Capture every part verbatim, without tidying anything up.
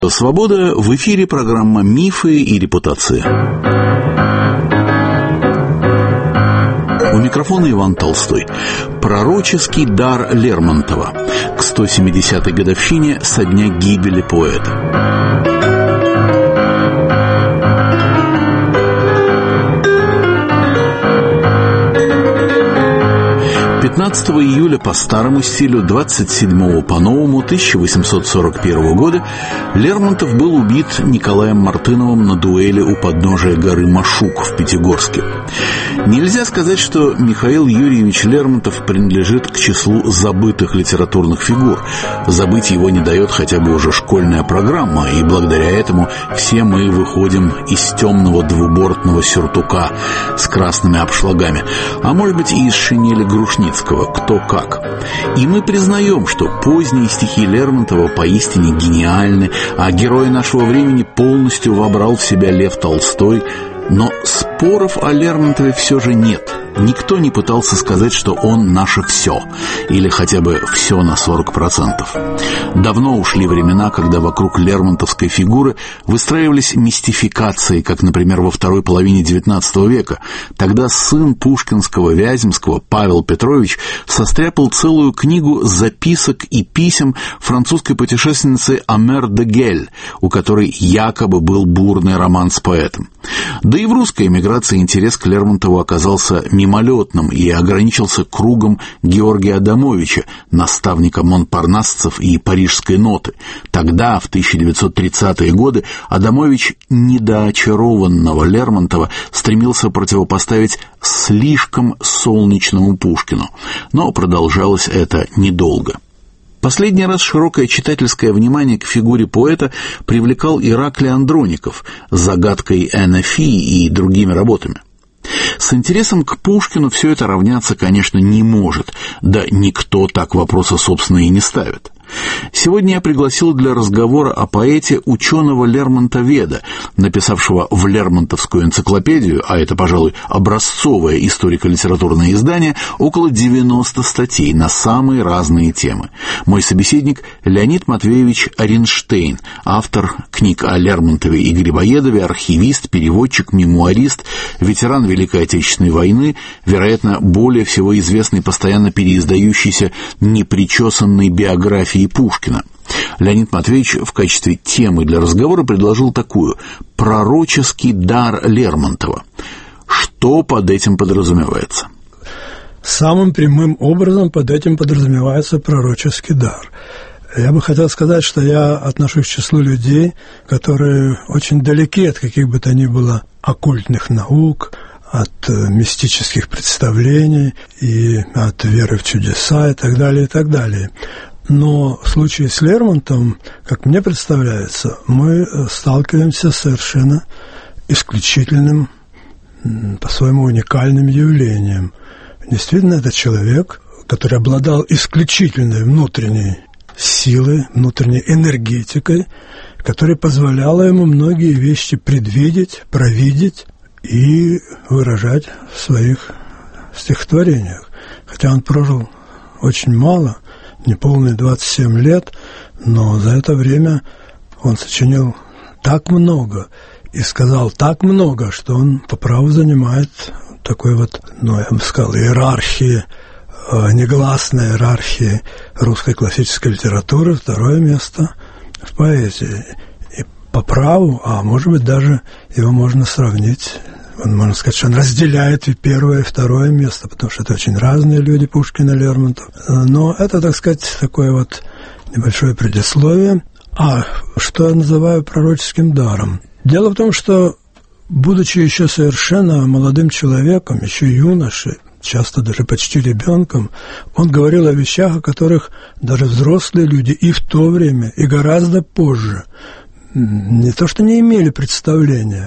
Свобода, в эфире программа «Мифы и репутация». У микрофона Иван Толстой. Пророческий дар Лермонтова к сто семидесятой годовщине со дня гибели поэта. пятнадцатого июля по старому стилю, двадцать седьмого по новому тысяча восемьсот сорок первого года Лермонтов был убит Николаем Мартыновым на дуэли у подножия горы Машук в Пятигорске. Нельзя сказать, что Михаил Юрьевич Лермонтов принадлежит к числу забытых литературных фигур. Забыть его не дает хотя бы уже школьная программа, и благодаря этому все мы выходим из темного двубортного сюртука с красными обшлагами, а может быть и из шинели Грушницкого, кто как. И мы признаем, что поздние стихи Лермонтова поистине гениальны, а герой нашего времени полностью вобрал в себя Лев Толстой. Но споров о Лермонтове все же нет. Никто не пытался сказать, что он наше все, или хотя бы все на сорок процентов. Давно ушли времена, когда вокруг лермонтовской фигуры выстраивались мистификации, как, например, во второй половине девятнадцатого века. Тогда сын пушкинского Вяземского Павел Петрович состряпал целую книгу записок и писем французской путешественницы Амер де Гель, у которой якобы был бурный роман с поэтом. Да и в русской эмиграции интерес к Лермонтову оказался мимолетным и ограничился кругом Георгия Адамовича, наставника монпарнасцев и парижской ноты. Тогда, в тысяча девятьсот тридцатые годы, Адамович недоочарованного Лермонтова стремился противопоставить слишком солнечному Пушкину. Но продолжалось это недолго. Последний раз широкое читательское внимание к фигуре поэта привлекал Ираклий Андроников с «Загадкой Энофии» и другими работами. С интересом к Пушкину все это равняться, конечно, не может, да никто так вопроса, собственно, и не ставит. Сегодня я пригласил для разговора о поэте ученого-лермонтоведа, написавшего в Лермонтовскую энциклопедию, а это, пожалуй, образцовое историко-литературное издание, около девяноста статей на самые разные темы. Мой собеседник Леонид Матвеевич Оренштейн, автор книг о Лермонтове и Грибоедове, архивист, переводчик, мемуарист, ветеран Великой Отечественной войны, вероятно, более всего известный постоянно переиздающейся непричесанной биографией Пушкина. Леонид Матвеевич в качестве темы для разговора предложил такую: «Пророческий дар Лермонтова». Что под этим подразумевается? Самым прямым образом под этим подразумевается пророческий дар. Я бы хотел сказать, что я отношусь к числу людей, которые очень далеки от каких бы то ни было оккультных наук, от мистических представлений и от веры в чудеса и так далее, и так далее. Но в случае с Лермонтовым, как мне представляется, мы сталкиваемся с совершенно исключительным, по-своему уникальным явлением. Действительно, это человек, который обладал исключительной внутренней силой, внутренней энергетикой, которая позволяла ему многие вещи предвидеть, провидеть и выражать в своих стихотворениях. Хотя он прожил очень мало, неполные двадцать семь лет, но за это время он сочинил так много и сказал так много, что он по праву занимает такой вот, ну, я бы сказал, иерархии, негласной иерархии русской классической литературы, второе место в поэзии. И по праву, а может быть даже его можно сравнить, можно сказать, что он разделяет и первое, и второе место, потому что это очень разные люди, Пушкин и Лермонтов. Но это, так сказать, такое вот небольшое предисловие. А что я называю пророческим даром? Дело в том, что, будучи еще совершенно молодым человеком, еще юношей, часто даже почти ребенком, он говорил о вещах, о которых даже взрослые люди и в то время, и гораздо позже не то что не имели представления,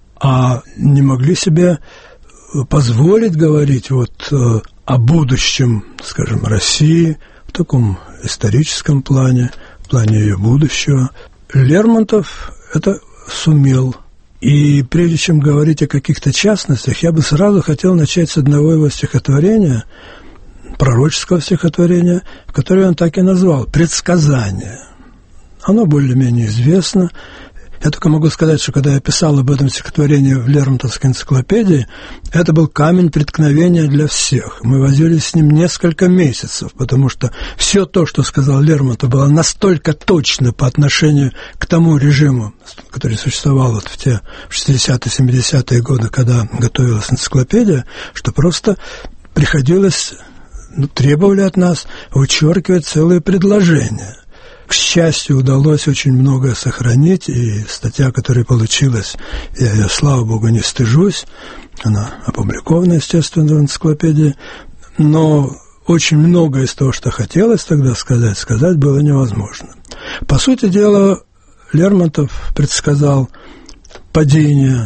а не могли себе позволить говорить вот о будущем, скажем, России в таком историческом плане, в плане ее будущего. Лермонтов это сумел. И прежде чем говорить о каких-то частностях, я бы сразу хотел начать с одного его стихотворения, пророческого стихотворения, которое он так и назвал «Предсказание». оно более-менее известно. Я только могу сказать, что когда я писал об этом стихотворении в Лермонтовской энциклопедии, это был камень преткновения для всех. Мы возились с ним несколько месяцев, потому что все то, что сказал Лермонтов, было настолько точно по отношению к тому режиму, который существовал вот в те шестидесятые-семидесятые годы, когда готовилась энциклопедия, что просто приходилось, ну, требовали от нас вычеркивать целые предложения. К счастью, удалось очень многое сохранить, и статья, которая получилась, я ее, слава богу, не стыжусь, она опубликована, естественно, в энциклопедии, но очень многое из того, что хотелось тогда сказать, сказать было невозможно. По сути дела, Лермонтов предсказал падение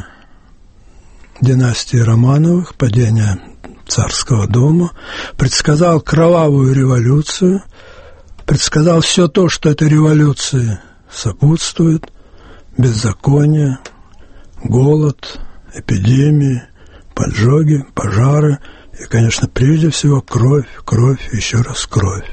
династии Романовых, падение царского дома, предсказал кровавую революцию, предсказал все то, что этой революции сопутствует: беззаконие, голод, эпидемии, поджоги, пожары и, конечно, прежде всего кровь, кровь и еще раз кровь.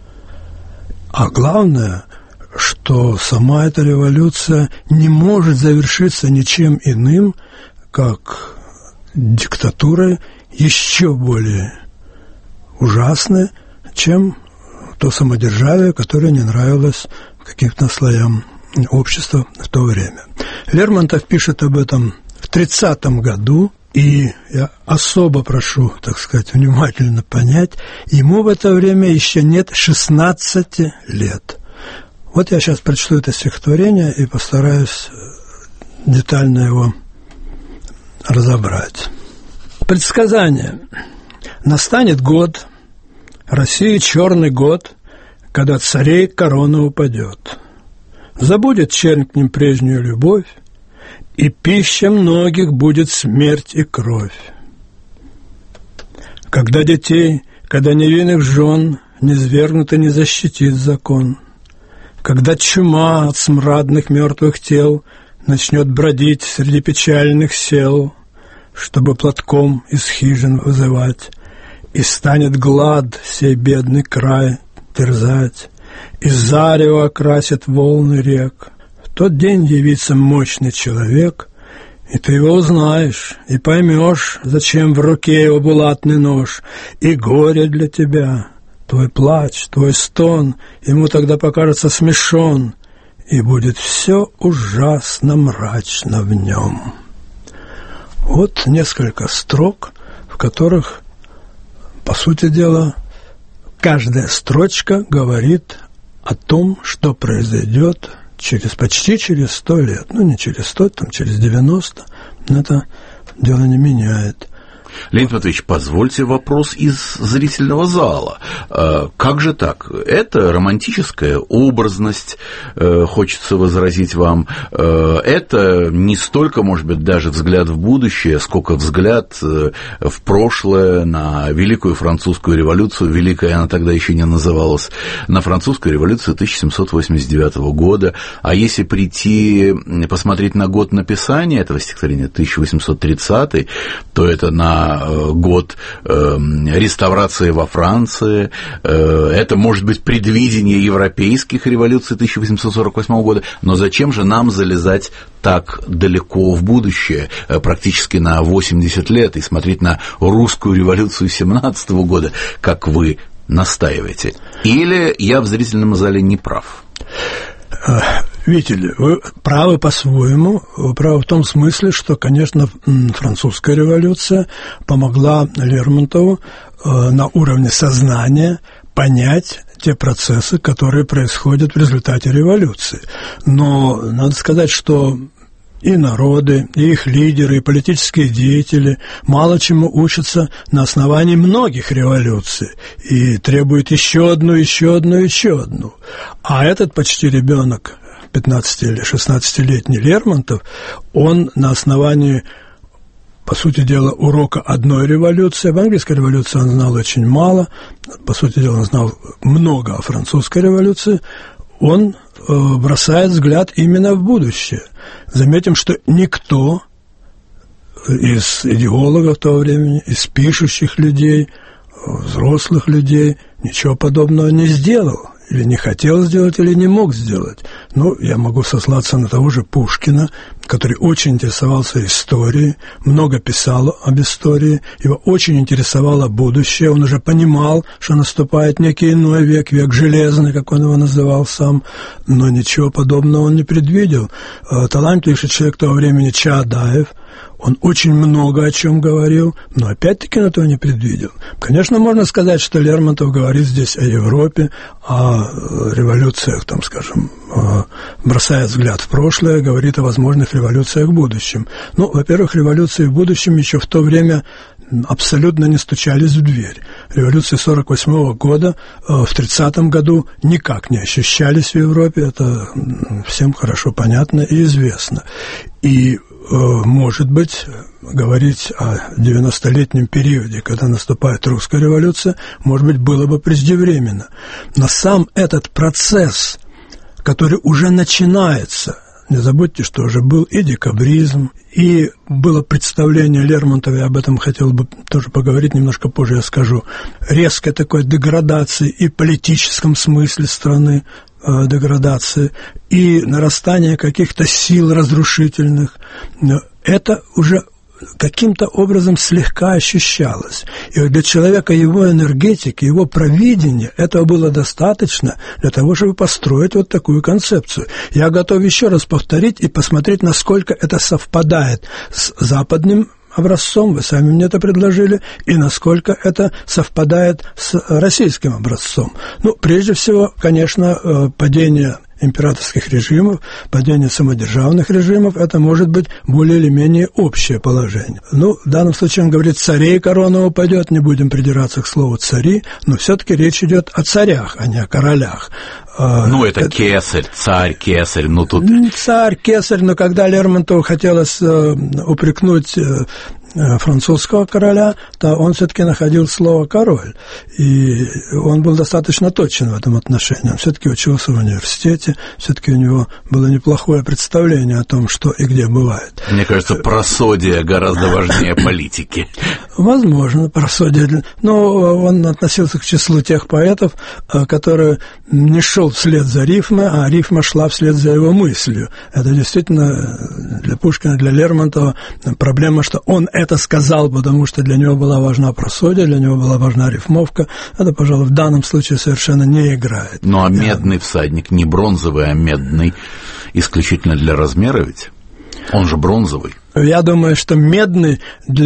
А главное, что сама эта революция не может завершиться ничем иным, как диктатурой еще более ужасной, чем то самодержавие, которое не нравилось каким-то слоям общества в то время. Лермонтов пишет об этом в тридцатом году, и я особо прошу, так сказать, внимательно понять, ему в это время еще нет шестнадцати лет. Вот я сейчас прочту это стихотворение и постараюсь детально его разобрать. Предсказание. Настанет год, России черный год, когда царей корона упадет. Забудет чернь к ним прежнюю любовь, и пища многих будет смерть и кровь. Когда детей, когда невинных жен не свергнут и не защитит закон, когда чума от смрадных мертвых тел начнет бродить среди печальных сел, чтобы платком из хижин вызывать, и станет глад сей бедный край терзать, и зарево окрасит волны рек. В тот день явится мощный человек, и ты его узнаешь, и поймешь, зачем в руке его булатный нож, и горе для тебя, твой плач, твой стон, ему тогда покажется смешон, и будет все ужасно мрачно в нем. Вот несколько строк, в которых, по сути дела, каждая строчка говорит о том, что произойдет через, почти через сто лет. Ну, не через сто, там, через девяносто, но это дело не меняет. Леонид Матвеевич, позвольте вопрос из зрительного зала. Как же так? Это романтическая образность, хочется возразить вам. Это не столько, может быть, даже взгляд в будущее, сколько взгляд в прошлое, на Великую Французскую революцию. Великая она тогда еще не называлась. На Французскую революцию тысяча семьсот восемьдесят девятого года. А если прийти, посмотреть на год написания этого стихотворения, тысяча восемьсот тридцатый, то это на год э, реставрации во Франции, э, это может быть предвидение европейских революций тысяча восемьсот сорок восьмого года, но зачем же нам залезать так далеко в будущее, э, практически на восемьдесят лет, и смотреть на русскую революцию семнадцатого года, как вы настаиваете? Или я в зрительном зале не прав? Видите ли, вы правы по-своему, вы правы в том смысле, что, конечно, французская революция помогла Лермонтову на уровне сознания понять те процессы, которые происходят в результате революции. Но надо сказать, что и народы, и их лидеры, и политические деятели мало чему учатся на основании многих революций и требуют еще одну, еще одну, еще одну. А этот почти ребенок, пятнадцати- или шестнадцатилетний Лермонтов, он на основании, по сути дела, урока одной революции, об английской революции он знал очень мало, по сути дела, он знал много о французской революции, он бросает взгляд именно в будущее. Заметим, что никто из идеологов того времени, из пишущих людей, взрослых людей ничего подобного не сделал. или не хотел сделать, или не мог сделать. Ну, я могу сослаться на того же Пушкина, который очень интересовался историей, много писал об истории, его очень интересовало будущее, он уже понимал, что наступает некий иной век, век железный, как он его называл сам, но ничего подобного он не предвидел. Талантливейший человек того времени Чаадаев, он очень много о чем говорил, но опять-таки он этого не предвидел. Конечно, можно сказать, что Лермонтов говорит здесь о Европе, о революциях, там, скажем, бросая взгляд в прошлое, говорит о возможных революциях в будущем. Ну, во-первых, революции в будущем еще в то время абсолютно не стучались в дверь. Революции сорок восьмого года в тридцатом году никак не ощущались в Европе, это всем хорошо понятно и известно. И может быть, говорить о девяностолетнем периоде, когда наступает русская революция, может быть, было бы преждевременно. Но сам этот процесс, который уже начинается, не забудьте, что уже был и декабризм, и было представление Лермонтова, я об этом хотел бы тоже поговорить, немножко позже я скажу, резкой такой деградации и в политическом смысле страны, деградации и нарастание каких-то сил разрушительных, это уже каким-то образом слегка ощущалось. И для человека его энергетики, его провидения этого было достаточно для того, чтобы построить вот такую концепцию. Я готов еще раз повторить и посмотреть, насколько это совпадает с западным образцом, вы сами мне это предложили, и насколько это совпадает с российским образцом. Ну, прежде всего, конечно, падение императорских режимов, падение самодержавных режимов, это может быть более или менее общее положение. Ну, в данном случае он говорит, царей корона упадет, не будем придираться к слову цари, но все-таки речь идет о царях, а не о королях. Ну, это, это кесарь, царь, кесарь, ну тут... Царь, кесарь, но когда Лермонтову хотелось э, упрекнуть э, французского короля, то он все-таки находил слово «король», и он был достаточно точен в этом отношении. Он все-таки учился в университете, все-таки у него было неплохое представление о том, что и где бывает. Мне кажется, просодия гораздо важнее политики. Возможно, просодия. Но он относился к числу тех поэтов, которые не шел вслед за рифмой, а рифма шла вслед за его мыслью. Это действительно для Пушкина, для Лермонтова проблема, что он это сказал, потому что для него была важна просодия, для него была важна рифмовка. Это, пожалуй, в данном случае совершенно не играет. Ну, а медный всадник, не бронзовый, а медный, исключительно для размера ведь? Он же бронзовый. Я думаю, что медный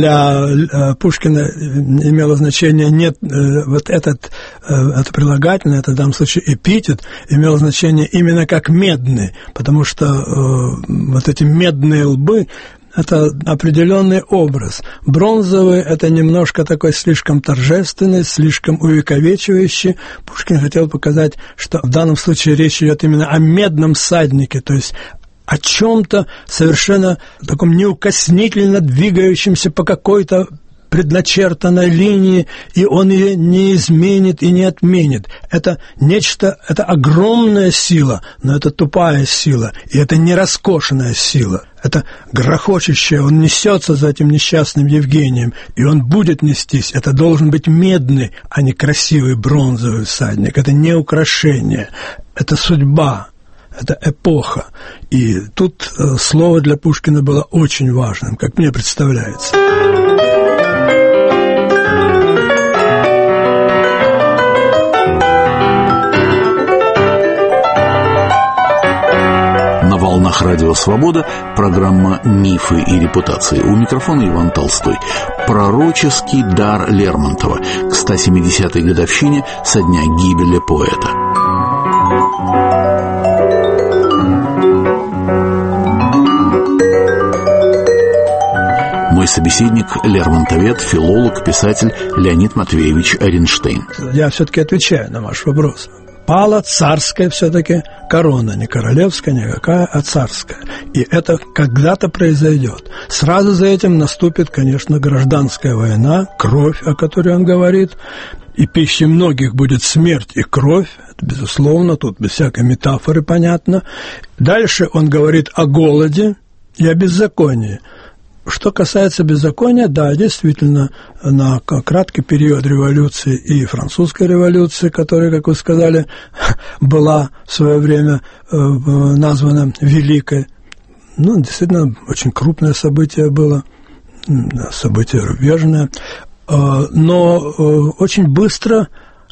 для Пушкина имело значение не вот этот, это прилагательное, это в данном случае эпитет, имело значение именно как медный, потому что вот эти медные лбы – это определенный образ. Бронзовый – это немножко такой слишком торжественный, слишком увековечивающий. Пушкин хотел показать, что в данном случае речь идет именно о медном всаднике, то есть о чем-то совершенно таком неукоснительно двигающемся по какой-то предначертанной линии, и он ее не изменит и не отменит. Это нечто, это огромная сила, но это тупая сила, и это не роскошная сила. Это грохочущее, он несется за этим несчастным Евгением, и он будет нестись. Это должен быть медный, а не красивый бронзовый всадник. Это не украшение, это судьба. Это эпоха. И тут э, слово для Пушкина было очень важным, как мне представляется. На волнах Радио Свобода программа «Мифы и репутации». У микрофона Иван Толстой. Пророческий дар Лермонтова к ста семидесятой годовщине со дня гибели поэта. Мой собеседник – лермонтовед, филолог, писатель Леонид Матвеевич Эренштейн. Я все-таки отвечаю на ваш вопрос. Пала царская все-таки корона, не королевская никакая, а царская. И это когда-то произойдет. Сразу за этим наступит, конечно, гражданская война, кровь, о которой он говорит, и пищей многих будет смерть и кровь, это безусловно, тут без всякой метафоры понятно. Дальше он говорит о голоде и о беззаконии. что касается беззакония, да, действительно, на краткий период революции и французской революции, которая, как вы сказали, была в свое время названа Великой, ну, действительно, очень крупное событие было, событие рубежное, но очень быстро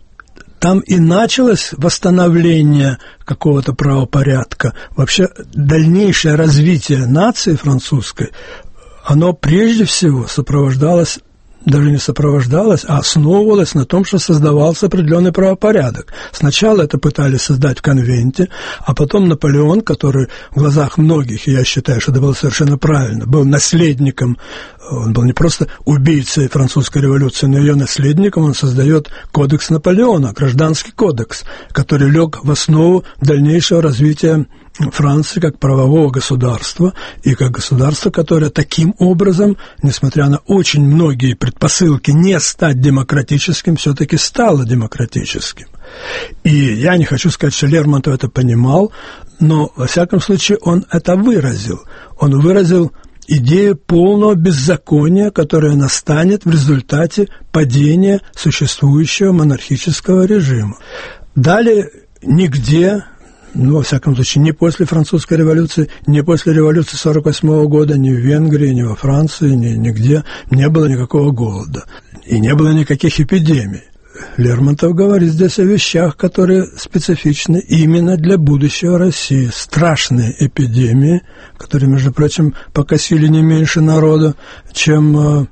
там и началось восстановление какого-то правопорядка. Вообще дальнейшее развитие нации французской, оно прежде всего сопровождалось, даже не сопровождалось, а основывалось на том, что создавался определенный правопорядок. Сначала это пытались создать в конвенте, а потом Наполеон, который в глазах многих, и я считаю, что это было совершенно правильно, был наследником, он был не просто убийцей французской революции, но ее наследником, он создает кодекс Наполеона, гражданский кодекс, который лег в основу дальнейшего развития Франции как правового государства и как государства, которое таким образом, несмотря на очень многие предпосылки не стать демократическим, все-таки стало демократическим. И я не хочу сказать, что Лермонтов это понимал, но, во всяком случае, он это выразил. Он выразил идею полного беззакония, которое настанет в результате падения существующего монархического режима. Далее нигде, ну, во всяком случае, ни после французской революции, ни после революции сорок восьмого года, ни в Венгрии, ни во Франции, ни, нигде не было никакого голода. И не было никаких эпидемий. Лермонтов говорит здесь о вещах, которые специфичны именно для будущего России. Страшные эпидемии, которые, между прочим, покосили не меньше народа, чем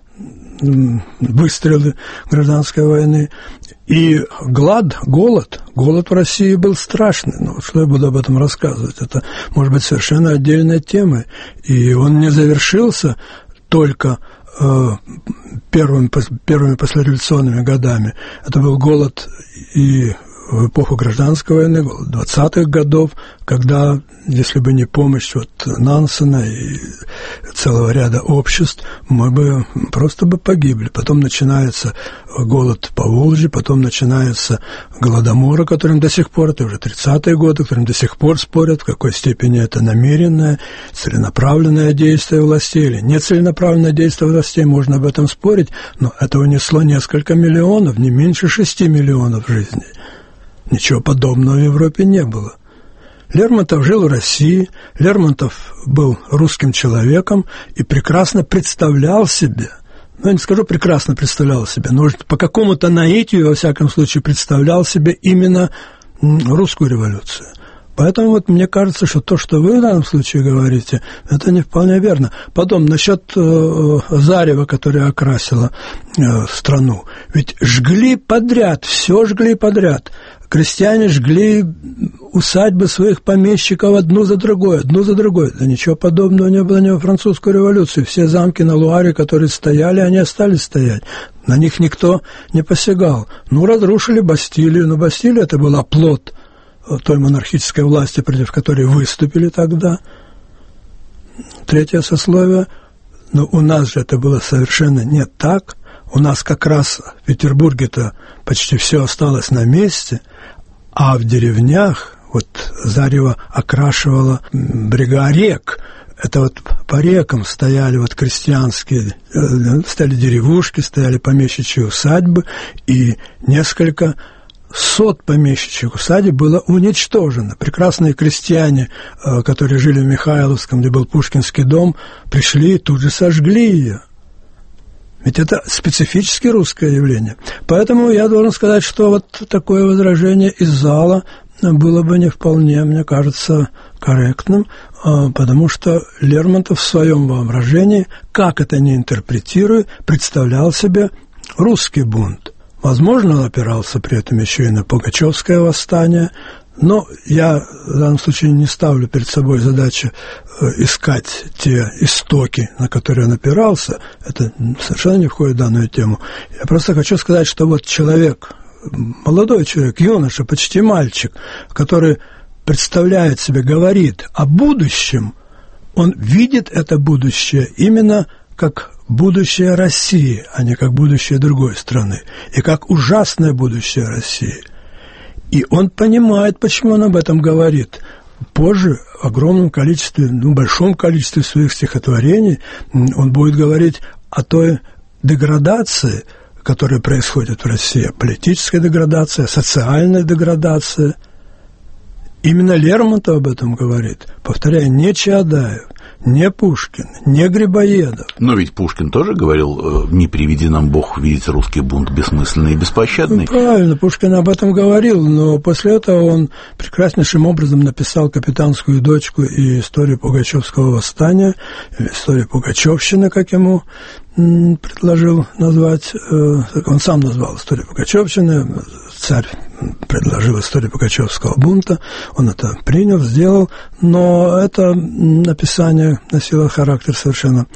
выстрелы гражданской войны. И глад, голод, голод в России был страшный. Ну, что я буду об этом рассказывать? Это, может быть, совершенно отдельная тема. И он не завершился только э, первыми, первыми послереволюционными годами. Это был голод и в эпоху гражданской войны, двадцатых годов, когда, если бы не помощь вот Нансена и целого ряда обществ, мы бы просто бы погибли. Потом начинается голод по Волжье, потом начинается голодомор, о котором до сих пор, это уже тридцатые годы, о котором до сих пор спорят, в какой степени это намеренное, целенаправленное действие властей или нецеленаправленное действие властей, можно об этом спорить, но это унесло несколько миллионов, не меньше шести миллионов жизней. Ничего подобного в Европе не было. Лермонтов жил в России, Лермонтов был русским человеком и прекрасно представлял себе, ну, я не скажу прекрасно представлял себе, но по какому-то наитию, во всяком случае, представлял себе именно русскую революцию. Поэтому вот мне кажется, что то, что вы в данном случае говорите, это не вполне верно. Потом, насчет э, зарева, которое окрасило э, страну. Ведь жгли подряд, все жгли подряд. Крестьяне жгли усадьбы своих помещиков одну за другой, одну за другой. Да ничего подобного не было ни во французской революции. Все замки на Луаре, которые стояли, они остались стоять. На них никто не посягал. Ну, разрушили Бастилию, но Бастилия это был оплот той монархической власти, против которой выступили тогда. Третье сословие. Но у нас же это было совершенно не так. У нас как раз в Петербурге-то почти все осталось на месте, а в деревнях вот зарево окрашивало брега рек. Это вот по рекам стояли вот крестьянские, стояли деревушки, стояли помещичьи усадьбы, и несколько сот помещичьих усадеб было уничтожено. Прекрасные крестьяне, которые жили в Михайловском, где был Пушкинский дом, пришли и тут же сожгли ее. Ведь это специфически русское явление. Поэтому я должен сказать, что вот такое возражение из зала было бы не вполне, мне кажется, корректным, потому что Лермонтов в своем воображении, как это ни интерпретируя, представлял себе русский бунт. Возможно, он опирался при этом еще и на Пугачевское восстание, но я в данном случае не ставлю перед собой задачу искать те истоки, на которые он опирался. Это совершенно не входит в данную тему. Я просто хочу сказать, что вот человек, молодой человек, юноша, почти мальчик, который представляет себе, говорит о будущем, он видит это будущее именно как будущее России, а не как будущее другой страны, и как ужасное будущее России. И он понимает, почему он об этом говорит. позже в огромном количестве, ну, большом количестве своих стихотворений он будет говорить о той деградации, которая происходит в России, политическая деградация, социальная деградация. Именно Лермонтов об этом говорит. Повторяю, не Чаадаев, не Пушкин, не Грибоедов. Но ведь Пушкин тоже говорил: «Не приведи нам Бог видеть русский бунт бессмысленный и беспощадный». Ну, правильно, Пушкин об этом говорил, но после этого он прекраснейшим образом написал «Капитанскую дочку» и историю Пугачевского восстания, или историю Пугачевщины, как ему предложил назвать, он сам назвал историю Пугачевщины, царь предложил историю Пугачевского бунта, он это принял, сделал, но это написание носило характер совершенно,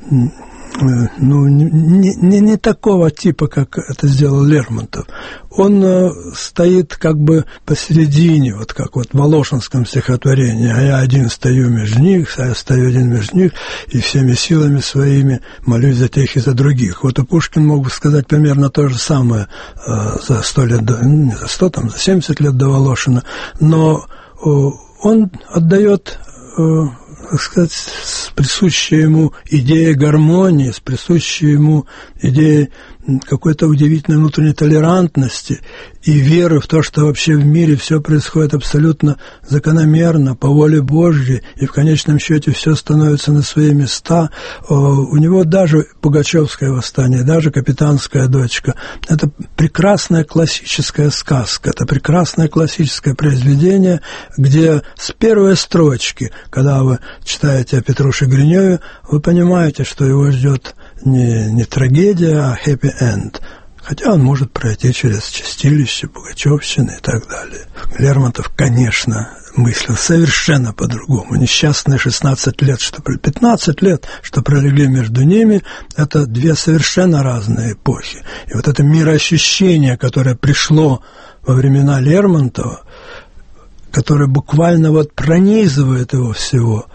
ну, не, не, не такого типа, как это сделал Лермонтов. Он э, стоит как бы посередине, вот как вот в Волошинском стихотворении: «А я один стою между них, а я стою один между них, и всеми силами своими молюсь за тех и за других». Вот и Пушкин мог бы сказать примерно то же самое э, за сто лет, до, не за сто, там, за семьдесят лет до Волошина, но э, он отдает... Э, так сказать, с присущей ему идеей гармонии, с присущей ему идеей какой-то удивительной внутренней толерантности и веры в то, что вообще в мире все происходит абсолютно закономерно, по воле Божьей, и в конечном счете все становится на свои места. У него даже Пугачевское восстание, даже «Капитанская дочка» — это прекрасная классическая сказка, это прекрасное классическое произведение, где с первой строчки, когда вы читаете о Петруше Гриневе, вы понимаете, что его ждет не, не трагедия, а happy end. Хотя он может пройти через чистилище, Пугачевщины и так далее. Лермонтов, конечно, мыслил совершенно по-другому. Несчастные шестнадцать лет, что пятнадцать лет, что пролегли между ними, это две совершенно разные эпохи. И вот это мироощущение, которое пришло во времена Лермонтова, которое буквально вот пронизывает его всего,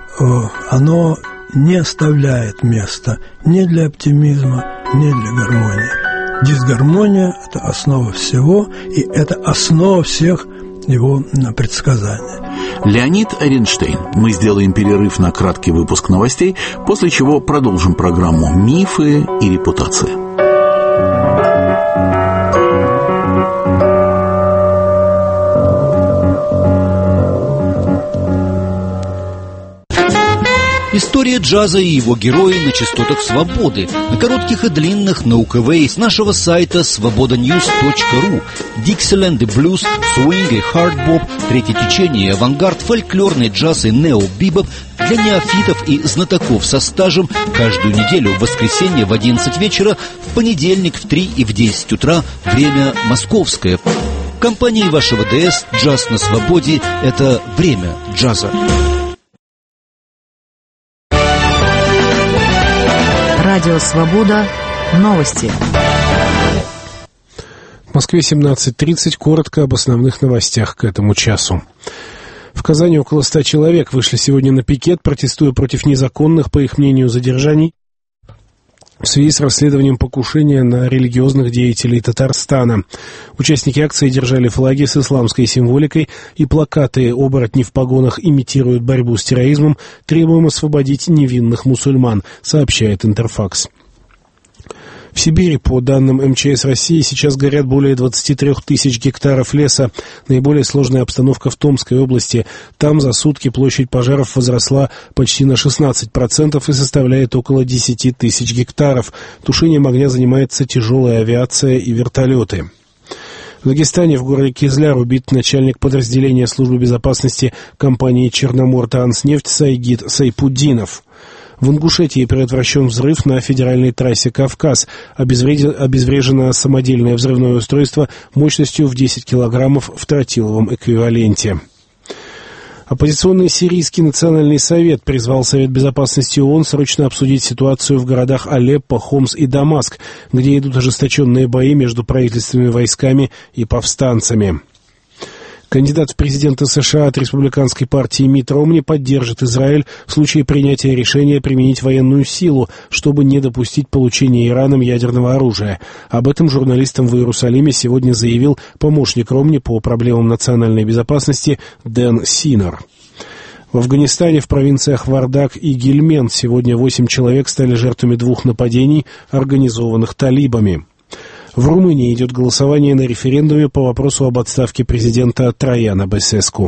оно не оставляет места ни для оптимизма, ни для гармонии. Дисгармония – это основа всего, и это основа всех его предсказаний. Леонид Аренштейн. Мы сделаем перерыв на краткий выпуск новостей, после чего продолжим программу «Мифы и репутация». История джаза и его герои на частотах свободы, на коротких и длинных, на УКВ, с нашего сайта свобода ньюс точка ру. Диксиленд и блюз, свинг и хардбоп, третье течение, авангард, фольклорный джаз и нео-бибоп для неофитов и знатоков со стажем каждую неделю в воскресенье в одиннадцать вечера, в понедельник в три и в десять утра, время московское. В компании вашего ДС «Джаз на свободе» — это время джаза. Радио «Свобода». Новости. В Москве семнадцать тридцать. Коротко об основных новостях к этому часу. В Казани около ста человек вышли сегодня на пикет, протестуя против незаконных, по их мнению, задержаний в связи с расследованием покушения на религиозных деятелей Татарстана. Участники акции держали флаги с исламской символикой, и плакаты «Оборотни в погонах имитируют борьбу с терроризмом, требуем освободить невинных мусульман», сообщает Интерфакс. В Сибири, по данным эм че эс России, сейчас горят более двадцать три тысяч гектаров леса. Наиболее сложная обстановка в Томской области. Там за сутки площадь пожаров возросла почти на шестнадцать процентов и составляет около десять тысяч гектаров. Тушением огня занимается тяжелая авиация и вертолеты. В Дагестане, в городе Кизляр, убит начальник подразделения службы безопасности компании «Черномор-Транснефть» Сайгид Сайпуддинов. В Ингушетии предотвращен взрыв на федеральной трассе «Кавказ». Обезврежено самодельное взрывное устройство мощностью в десять килограммов в тротиловом эквиваленте. Оппозиционный Сирийский национальный совет призвал Совет безопасности ООН срочно обсудить ситуацию в городах Алеппо, Хомс и Дамаск, где идут ожесточенные бои между правительственными войсками и повстанцами. Кандидат в президенты США от республиканской партии Митт Ромни поддержит Израиль в случае принятия решения применить военную силу, чтобы не допустить получения Ираном ядерного оружия. Об этом журналистам в Иерусалиме сегодня заявил помощник Ромни по проблемам национальной безопасности Дэн Синер. В Афганистане в провинциях Вардак и Гельмент сегодня восемь человек стали жертвами двух нападений, организованных талибами. В Румынии идет голосование на референдуме по вопросу об отставке президента Траяна Бесеску.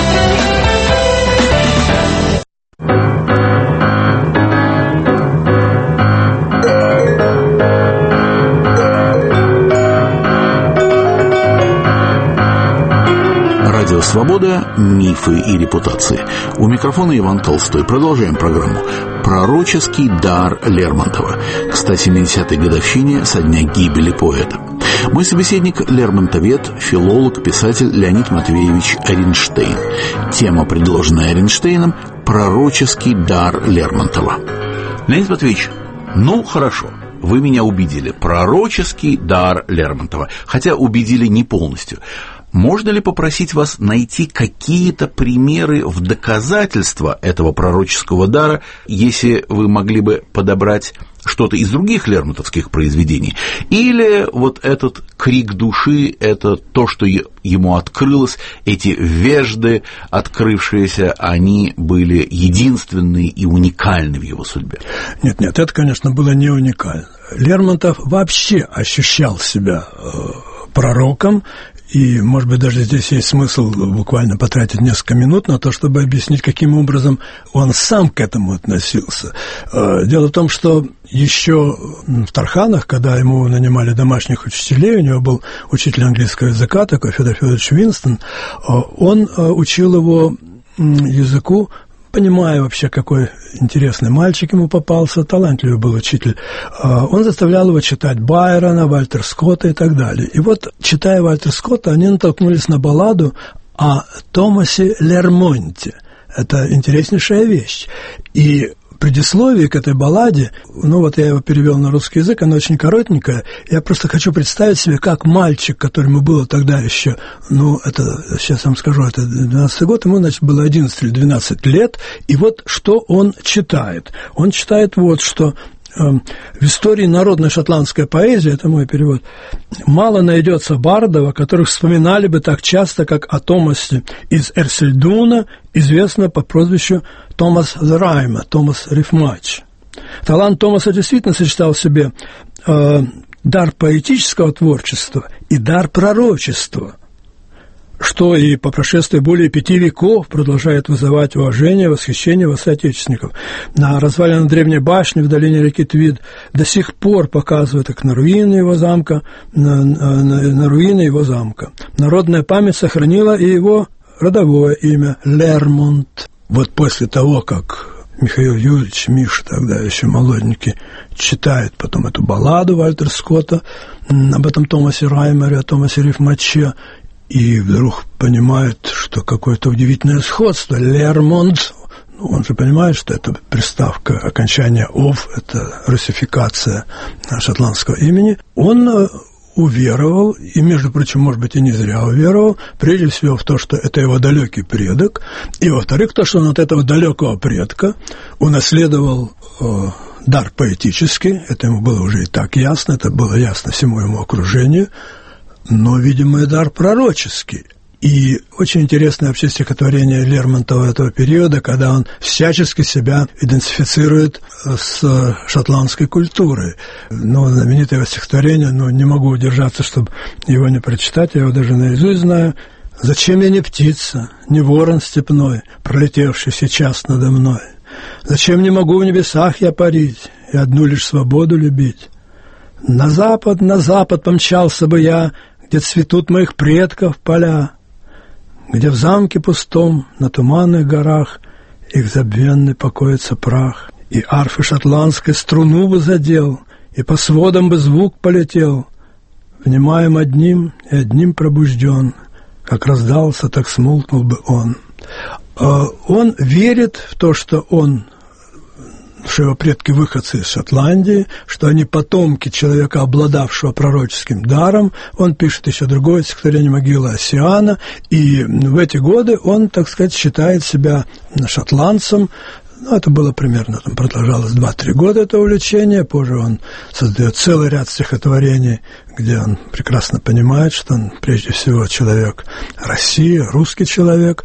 Радио «Свобода. Мифы и репутации». У микрофона Иван Толстой. Продолжаем программу. Пророческий дар Лермонтова к ста семидесятой годовщине со дня гибели поэта. Мой собеседник – лермонтовед, филолог, писатель Леонид Матвеевич Ринштейн. Тема, предложенная Ринштейном – пророческий дар Лермонтова. Леонид Матвеевич, ну хорошо. Вы меня убедили. Пророческий дар Лермонтова. Хотя убедили не полностью. Можно ли попросить вас найти какие-то примеры в доказательство этого пророческого дара, если вы могли бы подобрать что-то из других лермонтовских произведений? Или вот этот крик души – это то, что ему открылось, эти вежды, открывшиеся, они были единственные и уникальны в его судьбе? Нет, нет, это, конечно, было не уникально. Лермонтов вообще ощущал себя пророком. И, может быть, даже здесь есть смысл буквально потратить несколько минут на то, чтобы объяснить, каким образом он сам к этому относился. Дело в том, что еще в Тарханах, когда ему нанимали домашних учителей, у него был учитель английского языка, такой Федор Федорович Винстон, он учил его языку, понимая вообще, какой интересный мальчик ему попался, талантливый был учитель, он заставлял его читать Байрона, Вальтер Скотта и так далее. И вот, читая Вальтер Скотта, они натолкнулись на балладу о Томасе Лермонте. Это интереснейшая вещь. И предисловие к этой балладе, ну вот я его перевел на русский язык, оно очень коротенькое. Я просто хочу представить себе, как мальчик, которому было тогда еще, ну, это, сейчас вам скажу, это двенадцатый год, ему, значит, было одиннадцать или двенадцать лет, и вот что он читает. Он читает вот что. В истории народной шотландской поэзии, это мой перевод, мало найдется бардов, которых вспоминали бы так часто, как о Томасе из Эрсельдуна, известно по прозвищу Томас the Rhymer, Томас Рифмач. Талант Томаса действительно сочетал в себе э, дар поэтического творчества и дар пророчества, что и по прошествии более пяти веков продолжает вызывать уважение, восхищение его соотечественников. На развалинах древней башни в долине реки Твид до сих пор показывают как на руины его замка, на, на, на руины его замка. Народная память сохранила и его родовое имя Лермонт. Вот после того, как Михаил Юрьевич, Миша, тогда еще молоденький, читает потом эту балладу Вальтера Скотта об этом Томасе Раймере, о Томасе Рифмаче, и вдруг понимает, что какое-то удивительное сходство. Лермонт, ну, он же понимает, что это приставка окончания «ов», это русификация шотландского имени. Он уверовал, и, между прочим, может быть, и не зря уверовал, прежде всего в то, что это его далекий предок, и, во-вторых, то, что он от этого далекого предка унаследовал э, дар поэтический, это ему было уже и так ясно, это было ясно всему ему окружению, но, видимо, и дар пророческий. И очень интересное вообще стихотворение Лермонтова этого периода, когда он всячески себя идентифицирует с шотландской культурой. Ну, знаменитое его стихотворение, но не могу удержаться, чтобы его не прочитать, я его даже наизусть знаю. «Зачем я не птица, не ворон степной, пролетевший сейчас надо мной? Зачем не могу в небесах я парить и одну лишь свободу любить? На запад, на запад помчался бы я, где цветут моих предков поля, где в замке пустом на туманных горах их забвенный покоится прах, и арфы шотландской струну бы задел, и по сводам бы звук полетел, внимаем одним и одним пробужден, как раздался, так смолкнул бы он». Он верит в то, что он что его предки выходцы из Шотландии, что они потомки человека, обладавшего пророческим даром. Он пишет еще другое стихотворение «Могила Оссиана», и в эти годы он, так сказать, считает себя шотландцем. Ну, это было примерно, там продолжалось два-три года, это увлечение. Позже он создает целый ряд стихотворений, где он прекрасно понимает, что он прежде всего человек России, русский человек.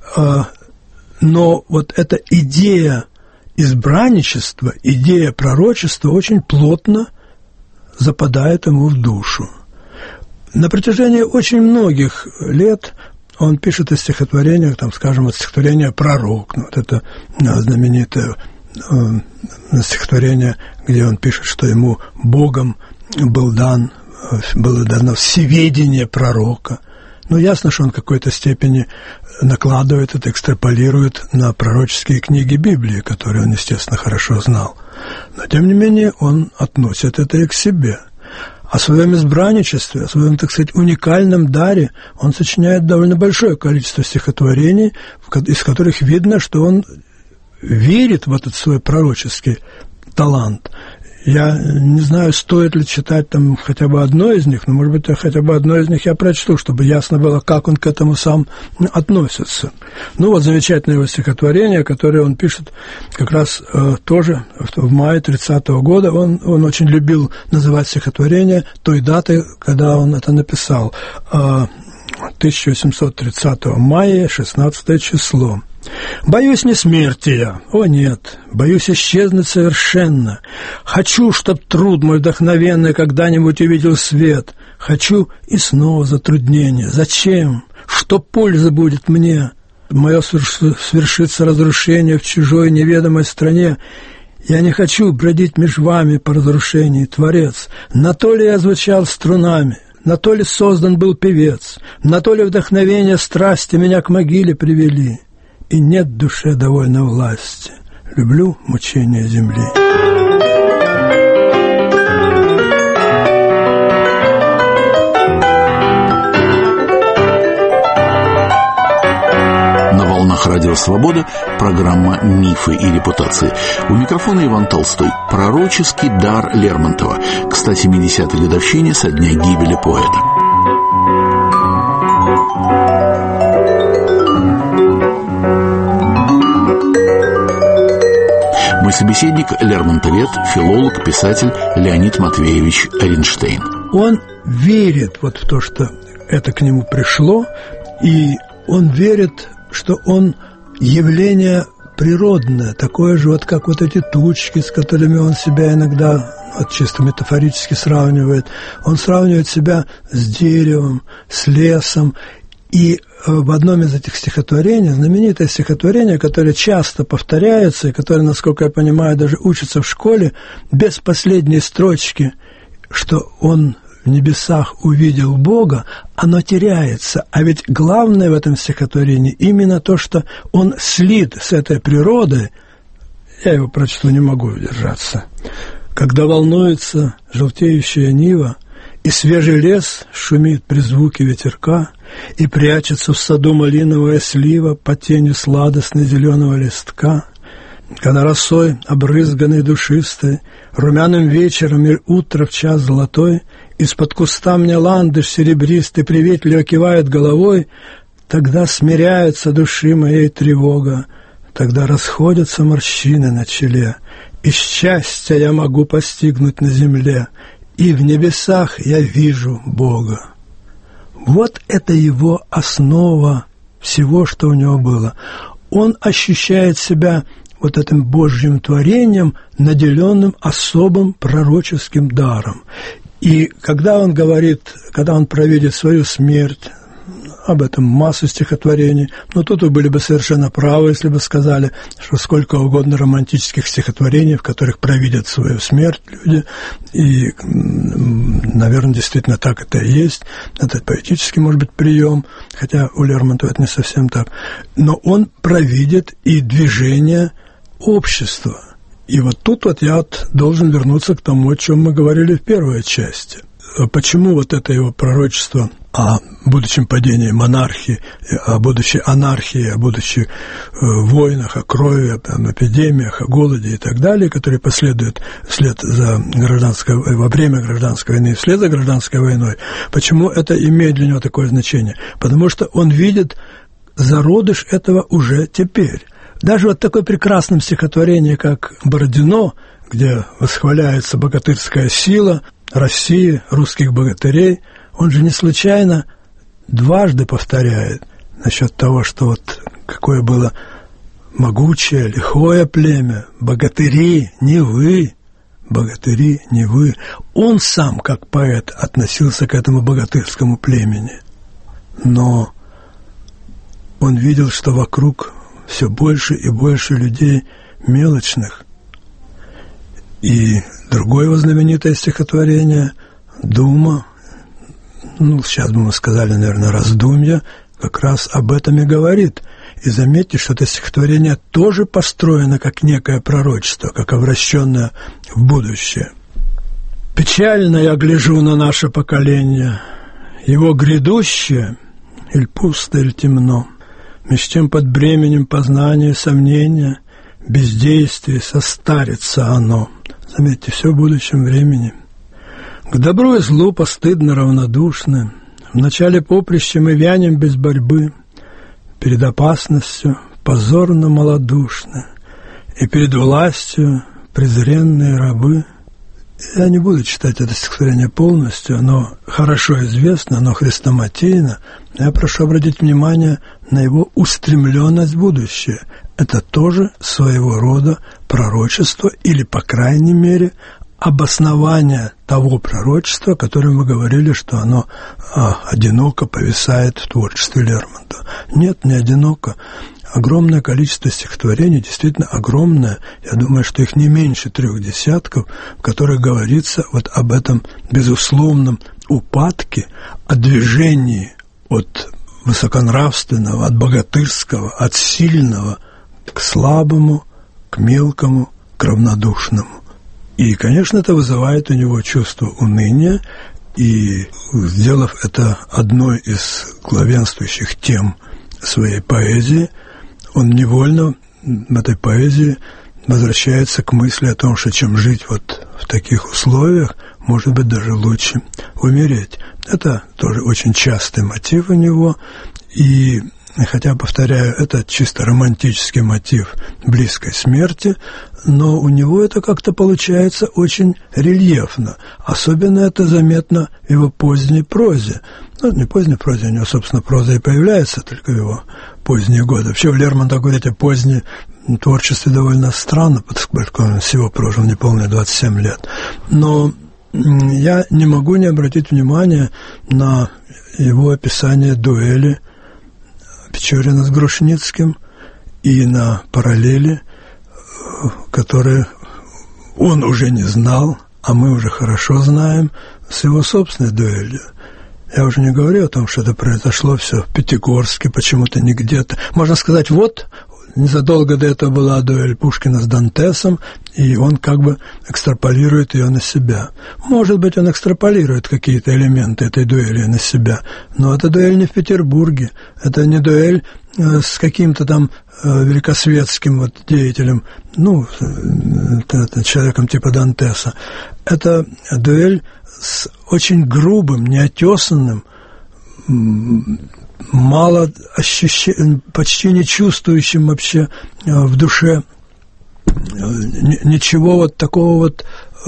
Но вот эта идея избранничества, идея пророчества очень плотно западает ему в душу. На протяжении очень многих лет он пишет из стихотворения, там, скажем, от стихотворения «Пророк». Ну, вот это знаменитое э, стихотворение, где он пишет, что ему Богом был дан, было дано всеведение пророка. Ну, ясно, что он в какой-то степени накладывает это, экстраполирует на пророческие книги Библии, которые он, естественно, хорошо знал. Но, тем не менее, он относит это и к себе. О своем избранничестве, о своем, так сказать, уникальном даре он сочиняет довольно большое количество стихотворений, из которых видно, что он верит в этот свой пророческий талант. Я не знаю, стоит ли читать там хотя бы одно из них, но, может быть, хотя бы одно из них я прочту, чтобы ясно было, как он к этому сам относится. Ну, вот замечательное его стихотворение, которое он пишет как раз э, тоже в мае тридцатого года. Он, он очень любил называть стихотворение той датой, когда он это написал. Э, тысяча восемьсот тридцатого мая, шестнадцатое число. «Боюсь не смерти я, о нет, боюсь исчезнуть совершенно. Хочу, чтоб труд мой вдохновенный когда-нибудь увидел свет. Хочу и снова затруднение. Зачем? Что польза будет мне? Мое свершится разрушение в чужой неведомой стране. Я не хочу бродить меж вами по разрушению, Творец. На то ли я звучал струнами, на то ли создан был певец, на то ли вдохновение страсти меня к могиле привели. И нет в душе довольно власти. Люблю мучения земли». На волнах Радио Свобода программа «Мифы и репутации». У микрофона Иван Толстой. Пророческий дар Лермонтова к ста семидесятой годовщине со дня гибели поэта. Мой собеседник – лермонтовед, филолог, писатель Леонид Матвеевич Ринштейн. Он верит вот в то, что это к нему пришло, и он верит, что он явление природное, такое же, вот как вот эти тучки, с которыми он себя иногда вот, чисто метафорически сравнивает. Он сравнивает себя с деревом, с лесом. И в одном из этих стихотворений, знаменитое стихотворение, которое часто повторяется, и которое, насколько я понимаю, даже учится в школе, без последней строчки, что он в небесах увидел Бога, оно теряется. А ведь главное в этом стихотворении именно то, что он слит с этой природой. Я его прочту, не могу удержаться. «Когда волнуется желтеющая нива, и свежий лес шумит при звуке ветерка, и прячется в саду малиновая слива под тенью сладостной зеленого листка, когда росой, обрызганной душистой, румяным вечером и утро в час золотой, из-под куста мне ландыш серебристый приветливо кивает головой, тогда смиряется души моей тревога, тогда расходятся морщины на челе, и счастья я могу постигнуть на земле, и в небесах я вижу Бога». Вот это его основа всего, что у него было. Он ощущает себя вот этим Божьим творением, наделенным особым пророческим даром. И когда он говорит, когда он провидит свою смерть, об этом массу стихотворений, но тут вы были бы совершенно правы, если бы сказали, что сколько угодно романтических стихотворений, в которых провидят свою смерть люди, и, наверное, действительно так это и есть. Это поэтический, может быть, прием, хотя у Лермонтова это не совсем так. Но он провидит и движение общества. И вот тут вот я вот должен вернуться к тому, о чем мы говорили в первой части. Почему вот это его пророчество, о будущем падении монархии, о будущей анархии, о будущих э, войнах, о крови, о эпидемиях, о голоде и так далее, которые последуют вслед за гражданской, во время гражданской войны и вслед за гражданской войной. Почему это имеет для него такое значение? Потому что он видит зародыш этого уже теперь. Даже вот такое прекрасное стихотворение, как «Бородино», где восхваляется богатырская сила России, русских богатырей, он же не случайно дважды повторяет насчет того, что вот какое было могучее, лихое племя, богатыри, не вы, богатыри, не вы. Он сам, как поэт, относился к этому богатырскому племени, но он видел, что вокруг все больше и больше людей мелочных. И другое его знаменитое стихотворение «Дума», ну, сейчас бы мы сказали, наверное, «Раздумья», как раз об этом и говорит. И заметьте, что это стихотворение тоже построено как некое пророчество, как обращенное в будущее. «Печально я гляжу на наше поколение, его грядущее, иль пусто, иль темно, меж тем под бременем познания, сомнения, бездействия состарится оно». Заметьте, все в будущем времени. К добру и злу постыдно равнодушны, в начале поприща мы вянем без борьбы, перед опасностью позорно малодушны, и перед властью презренные рабы. Я не буду читать это стихотворение полностью, оно хорошо известно, оно хрестоматийно. Я прошу обратить внимание на его устремленность в будущее. Это тоже своего рода пророчество или, по крайней мере, обоснование того пророчества, о котором мы говорили, что оно а, одиноко повисает в творчестве Лермонтова. Нет, не одиноко. Огромное количество стихотворений, действительно огромное, я думаю, что их не меньше трех десятков, в которых говорится вот об этом безусловном упадке, о движении от высоконравственного, от богатырского, от сильного к слабому, к мелкому, к равнодушному. И, конечно, это вызывает у него чувство уныния, и, сделав это одной из главенствующих тем своей поэзии, он невольно в этой поэзии возвращается к мысли о том, что чем жить вот в таких условиях, может быть, даже лучше умереть. Это тоже очень частый мотив у него, и хотя, повторяю, это чисто романтический мотив близкой смерти, но у него это как-то получается очень рельефно. Особенно это заметно в его поздней прозе. Ну, не поздней прозе, у него, собственно, проза и появляется только в его поздние годы. Вообще, в Лермонтове говорить о позднем творчестве довольно странно, поскольку он всего прожил неполные двадцать семь лет. Но я не могу не обратить внимания на его описание дуэли Печорина с Грушницким и на параллели, которые он уже не знал, а мы уже хорошо знаем, с его собственной дуэлью. Я уже не говорю о том, что это произошло все в Пятигорске, почему-то не где-то. Можно сказать, вот, незадолго до этого была дуэль Пушкина с Дантесом, и он как бы экстраполирует ее на себя. Может быть, он экстраполирует какие-то элементы этой дуэли на себя, но это дуэль не в Петербурге, это не дуэль с каким-то там великосветским вот деятелем, ну, человеком типа Дантеса. Это дуэль с очень грубым, неотесанным, мало ощущающим, почти не чувствующим вообще в душе ничего вот такого вот,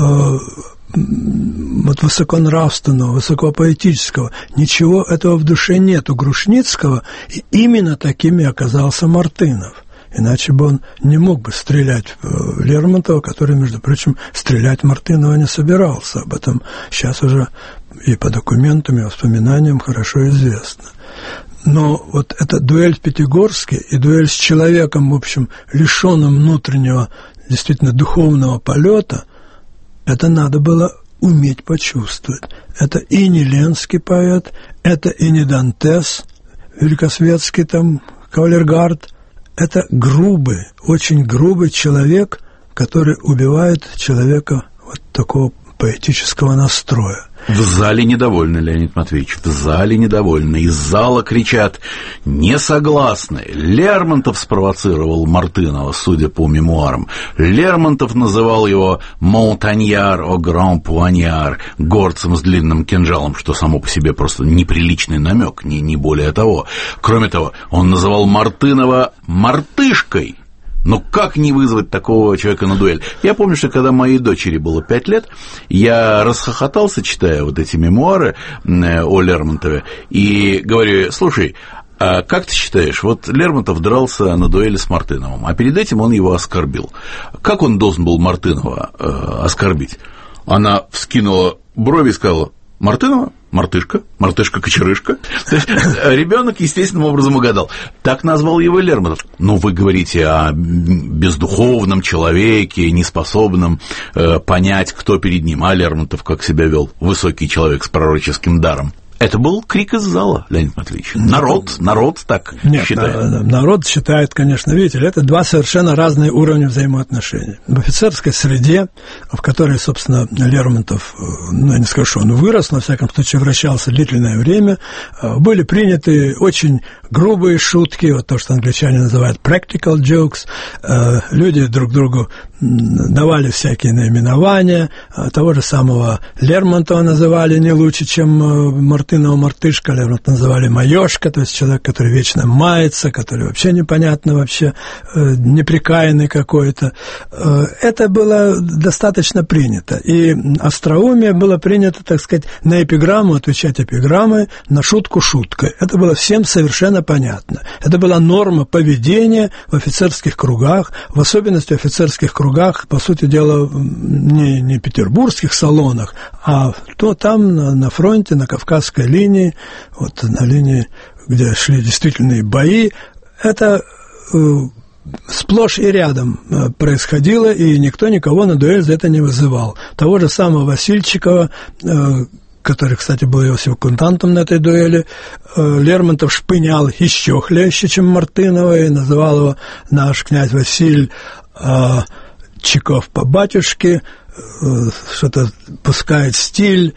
вот высоконравственного, высокопоэтического. Ничего этого в душе нет у Грушницкого, и именно таким и оказался Мартынов. Иначе бы он не мог бы стрелять в Лермонтова, который, между прочим, стрелять в Мартынова не собирался. Об этом сейчас уже и по документам, и воспоминаниям хорошо известно. Но вот эта дуэль в Пятигорске и дуэль с человеком, в общем, лишенным внутреннего, действительно духовного полета, это надо было уметь почувствовать. Это и не Ленский поэт, это и не Дантес, великосветский там кавалергард. Это грубый, очень грубый человек, который убивает человека вот такого поэтического настроя. В зале недовольны, Леонид Матвеевич, в зале недовольны. Из зала кричат «не согласны». Лермонтов спровоцировал Мартынова, судя по мемуарам. Лермонтов называл его «монтаньяр о гран пуаньяр», горцем с длинным кинжалом, что само по себе просто неприличный намек, не, не более того. Кроме того, он называл Мартынова «мартышкой». Ну, как не вызвать такого человека на дуэль? Я помню, что когда моей дочери было пять лет, я расхохотался, читая вот эти мемуары о Лермонтове, и говорю: слушай, а как ты считаешь, вот Лермонтов дрался на дуэли с Мартыновым, а перед этим он его оскорбил. Как он должен был Мартынова э, оскорбить? Она вскинула брови и сказала: Мартынова? Мартышка, мартышка-кочерышка. Ребенок естественным образом угадал. Так назвал его Лермонтов. Но вы говорите о бездуховном человеке, неспособном э, понять, кто перед ним. А Лермонтов как себя вел? Высокий человек с пророческим даром. Это был крик из зала, Леонид Матвеевич. Народ, народ так Нет, считает. Народ считает, конечно, видите, это два совершенно разные уровня взаимоотношений. В офицерской среде, в которой, собственно, Лермонтов, ну, я не скажу, что он вырос, но, во всяком случае, вращался длительное время, были приняты очень грубые шутки, вот то, что англичане называют practical jokes, люди друг другу давали всякие наименования, того же самого Лермонтова называли не лучше, чем Мартынова мартышка, Лермонтова называли маёшка, то есть человек, который вечно мается, который вообще непонятно, вообще неприкаянный какой-то. Это было достаточно принято, и остроумие было принято, так сказать, на эпиграмму отвечать эпиграммой, на шутку шуткой. Это было всем совершенно понятно. Это была норма поведения в офицерских кругах, в особенности в офицерских кругах, по сути дела, не, не петербургских салонах, а то там, на, на фронте, на Кавказской линии, вот на линии, где шли действительные бои, это э, сплошь и рядом э, происходило, и никто никого на дуэль за это не вызывал. Того же самого Васильчикова, э, который, кстати, был его секундантом на этой дуэли, Лермонтов шпынял еще хлеще, чем Мартынова, и называл его наш князь Василь э, Чеков по батюшке, что-то пускает стиль,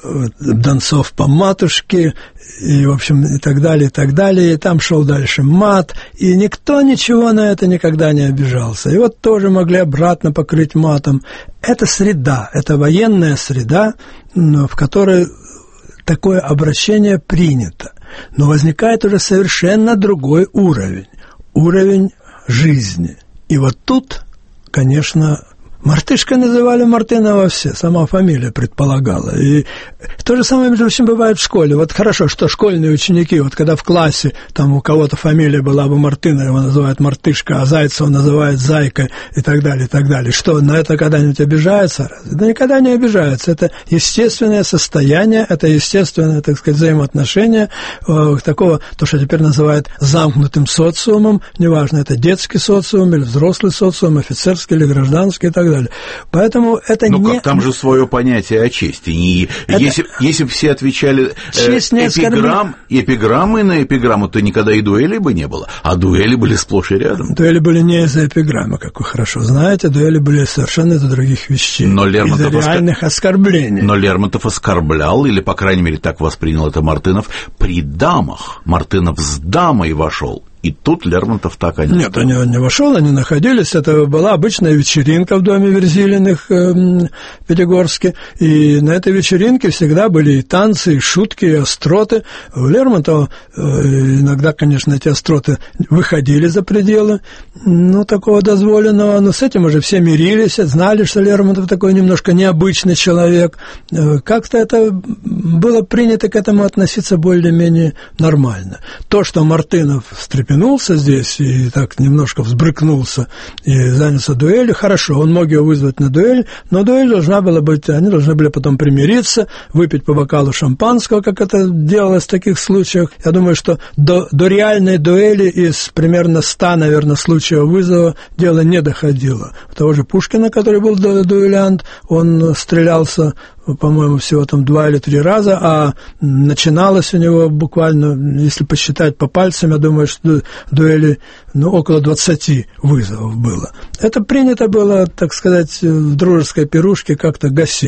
Донцов по матушке, и, в общем, и так далее, и так далее, и там шел дальше мат, и никто ничего на это никогда не обижался. И вот тоже могли обратно покрыть матом. Это среда, это военная среда, в которой такое обращение принято. Но возникает уже совершенно другой уровень, уровень жизни. И вот тут, конечно, мартышкой называли Мартынова все, сама фамилия предполагала. И то же самое, между прочим, бывает в школе. Вот хорошо, что школьные ученики, вот когда в классе там у кого-то фамилия была бы Мартынова, его называют мартышка, а Зайцева называют зайкой и так далее, и так далее. Что, на это когда-нибудь обижаются? Да никогда не обижаются. Это естественное состояние, это естественное, так сказать, взаимоотношение э, такого, то, что теперь называют замкнутым социумом, неважно, это детский социум или взрослый социум, офицерский или гражданский и так далее. Поэтому это ну, не... Ну, как там же свое понятие о чести. И это... если, если бы все отвечали э, эпиграмм, эпиграммы на эпиграмму, то никогда и дуэли бы не было. А дуэли были сплошь и рядом. Дуэли были не из-за эпиграммы, как вы хорошо знаете. Дуэли были совершенно из-за других вещей. Но Лермонтов из-за реальных оскор... оскорблений. Но Лермонтов оскорблял, или, по крайней мере, так воспринял это Мартынов, при дамах. Мартынов с дамой вошел. И тут Лермонтов так они... Нет, он не вошел, они находились. Это была обычная вечеринка в доме Верзилиных э, в Пятигорске. И на этой вечеринке всегда были и танцы, и шутки, и остроты. У Лермонтова э, иногда, конечно, эти остроты выходили за пределы, ну, такого дозволенного. Но с этим уже все мирились, знали, что Лермонтов такой немножко необычный человек. Э, как-то это было принято к этому относиться более-менее нормально. То, что Мартынов встрепенулся здесь и так немножко взбрыкнулся и занялся дуэлью, хорошо, он мог его вызвать на дуэль, но дуэль должна была быть, они должны были потом примириться, выпить по бокалу шампанского, как это делалось в таких случаях. Я думаю, что до, до реальной дуэли из примерно ста, наверное, случаев вызова дело не доходило. У того же Пушкина, который был дуэлянт, он стрелялся, по-моему, всего там два или три раза, а начиналось у него буквально, если посчитать по пальцам, я думаю, что дуэли, ну, около двадцати вызовов было. Это принято было, так сказать, в дружеской пирушке как-то гасить.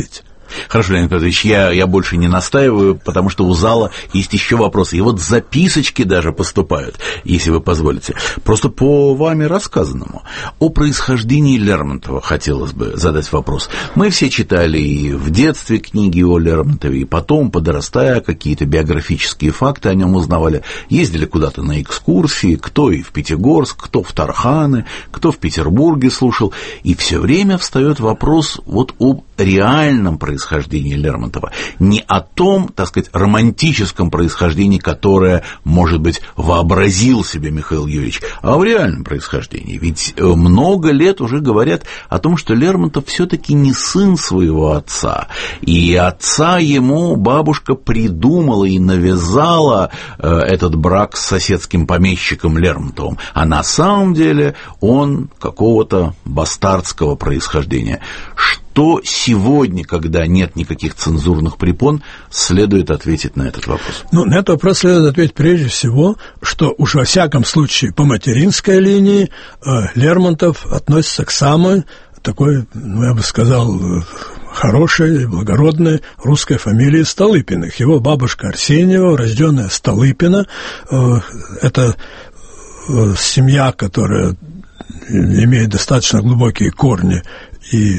Хорошо, Леонид Петрович, я, я больше не настаиваю, потому что у зала есть еще вопросы. И вот записочки даже поступают, если вы позволите. Просто по вами рассказанному. О происхождении Лермонтова хотелось бы задать вопрос. Мы все читали и в детстве книги о Лермонтове, и потом, подрастая, какие-то биографические факты о нем узнавали. Ездили куда-то на экскурсии, кто и в Пятигорск, кто в Тарханы, кто в Петербурге слушал. И все время встает вопрос вот об реальном происхождении Лермонтова, не о том, так сказать, романтическом происхождении, которое, может быть, вообразил себе Михаил Юрьевич, а о реальном происхождении. Ведь много лет уже говорят о том, что Лермонтов все-таки не сын своего отца, и отца ему бабушка придумала и навязала э, этот брак с соседским помещиком Лермонтовым, а на самом деле он какого-то бастардского происхождения. Что сегодня, когда нет никаких цензурных препон, следует ответить на этот вопрос? Ну, на этот вопрос следует ответить прежде всего, что уж во всяком случае по материнской линии э, Лермонтов относится к самой такой, ну, я бы сказал, хорошей, благородной русской фамилии Столыпиных. Его бабушка Арсеньева, рожденная Столыпина, э, это э, семья, которая имеет достаточно глубокие корни и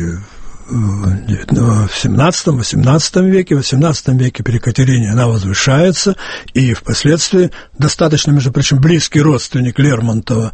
в семнадцатом-восемнадцатом веке, в восемнадцатом веке при Екатерине она возвышается, и впоследствии достаточно, между прочим, близкий родственник Лермонтова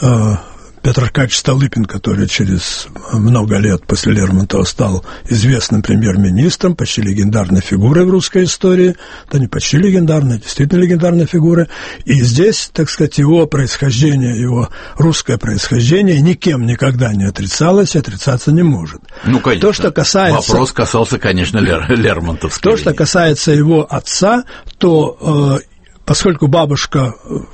Петр Аркадьевич Столыпин, который через много лет после Лермонтова стал известным премьер-министром, почти легендарной фигурой в русской истории, да не почти легендарной, действительно легендарной фигурой, и здесь, так сказать, его происхождение, его русское происхождение никем никогда не отрицалось и отрицаться не может. Ну, конечно. То, что касается... Вопрос касался, конечно, Лер... Лермонтовской. То, что касается его отца, то... Э, поскольку бабушка,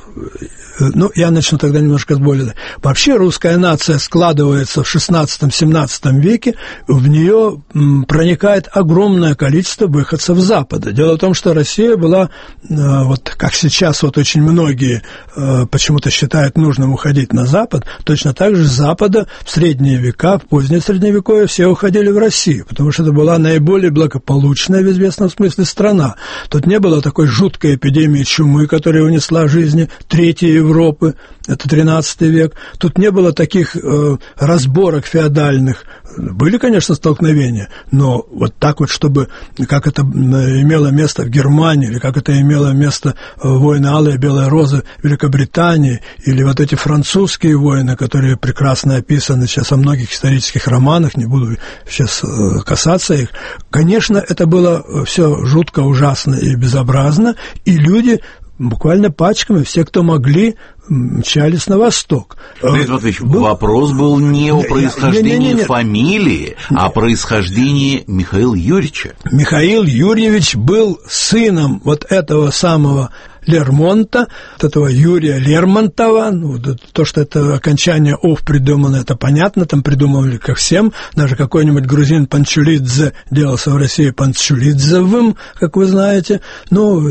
ну, я начну тогда немножко с более... Вообще русская нация складывается в шестнадцатом-семнадцатом веке, в нее проникает огромное количество выходцев с Запада. Дело в том, что Россия была, вот как сейчас вот очень многие почему-то считают нужным уходить на Запад, точно так же с Запада в средние века, в позднее Средневековье все уходили в Россию, потому что это была наиболее благополучная в известном смысле страна. Тут не было такой жуткой эпидемии чумы, которая унесла жизни Третьей Европы, это тринадцатый век. Тут не было таких э, разборок феодальных. Были, конечно, столкновения, но вот так вот, чтобы, как это имело место в Германии, или как это имело место в войны Алые и Белые розы в Великобритании, или вот эти французские войны, которые прекрасно описаны сейчас во многих исторических романах, не буду сейчас касаться их, конечно, это было все жутко, ужасно и безобразно, и люди буквально пачками, все, кто могли, мчались на восток. Леонид Матвеевич, был... вопрос был не о происхождении не, не, не, фамилии, не. а о происхождении Михаила Юрьевича. Михаил Юрьевич был сыном вот этого самого Лермонта, вот этого Юрия Лермонтова. Ну, то, что это окончание «ов» придумано, это понятно, там придумывали ко всем. Даже какой-нибудь грузин Панчулидзе делался в России Панчулидзевым, как вы знаете. Ну,